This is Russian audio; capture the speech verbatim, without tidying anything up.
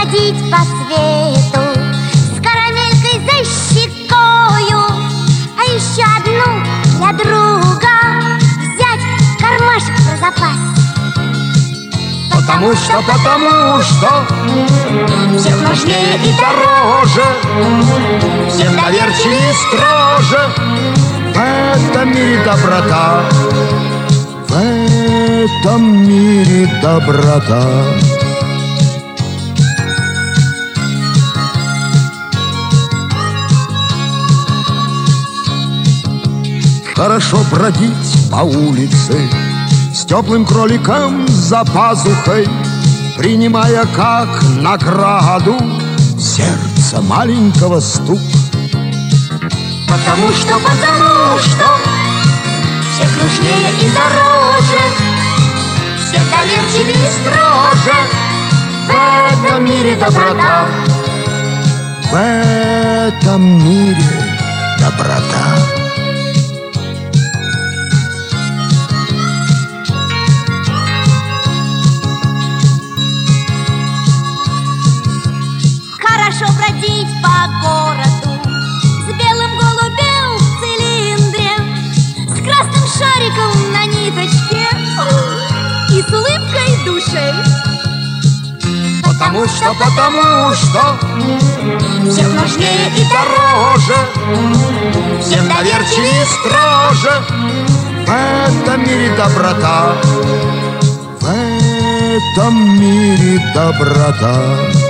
бродить по свету с карамелькой за щекою, а еще одну для друга взять в кармашек про запас. Потому что, потому что всех нужнее и дороже, всех доверчивее и строже. В этом мире доброта, в этом мире доброта. Хорошо бродить по улице с теплым кроликом за пазухой, принимая как награду сердце маленького стук. Потому что, потому что всех нужнее и дороже, всех доверчивее и строже. В этом мире доброта, в этом мире доброта. Хорошо бродить по городу с белым голубем в цилиндре, с красным шариком на ниточке и с улыбкой души. Потому что, потому что всех нужнее и дороже, всех доверчивее и строже. В этом мире доброта, в этом мире доброта.